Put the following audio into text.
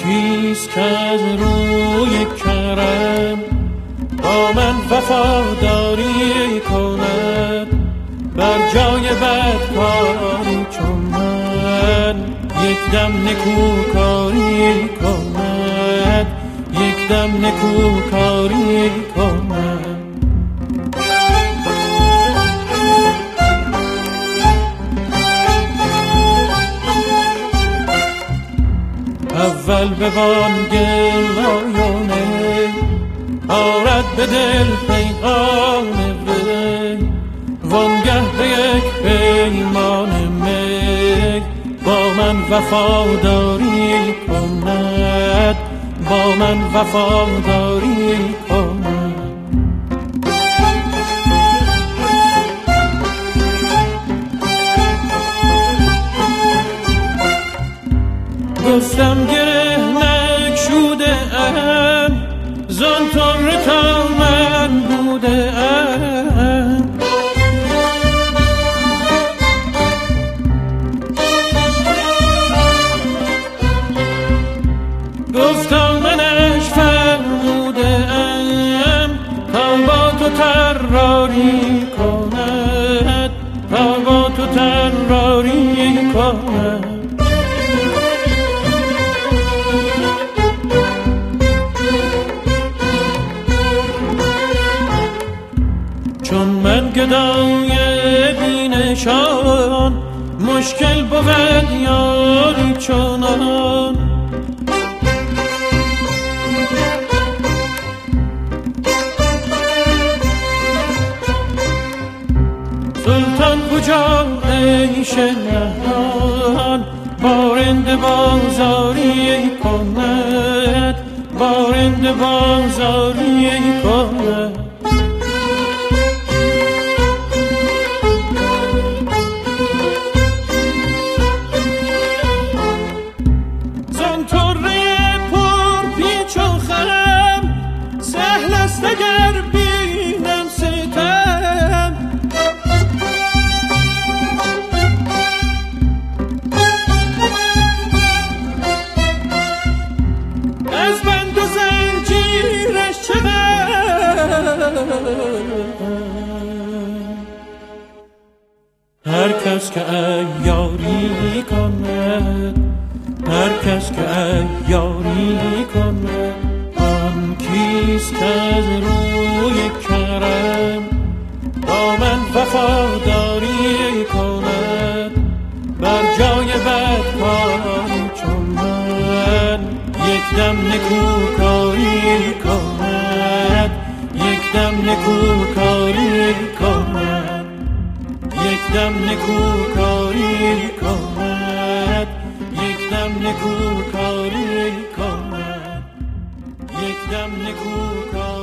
کیست که از روی کرم با من وفاداری کند، بر جای بدکاری چون من یک دم نکوکاری کند، یک دم نکوکاری کند. اول به بانگلایانه آرد به دل پیغام وی، وانگه به یک پیمان می با من وفاداری کند، با من وفاداری کند. گفتم گره نگشوده ام، زان طره تا من بوده ام. گفتم منش فرموده ام، تا با تو طراری کند، تا با تو طراری کند. چون من گدای بینشان، مشکل بود یاری چنان. سلطان کجا ای شهران، بارنده بازاری کند، بارنده بازاری کند. اگر بینم ستم، از بند و زنجیرش چقدر. هر کس که عیاری کند، هر کس که عیاری کند، کیست که از روی کرم با من وفاداری کند، بر جای بدکاری چون من یک دم نکوکاری کند، یک دم نکوکاری کند، یک دم نکوکاری کند، یک دم نکوکاری کند، یک دم نکوکاری.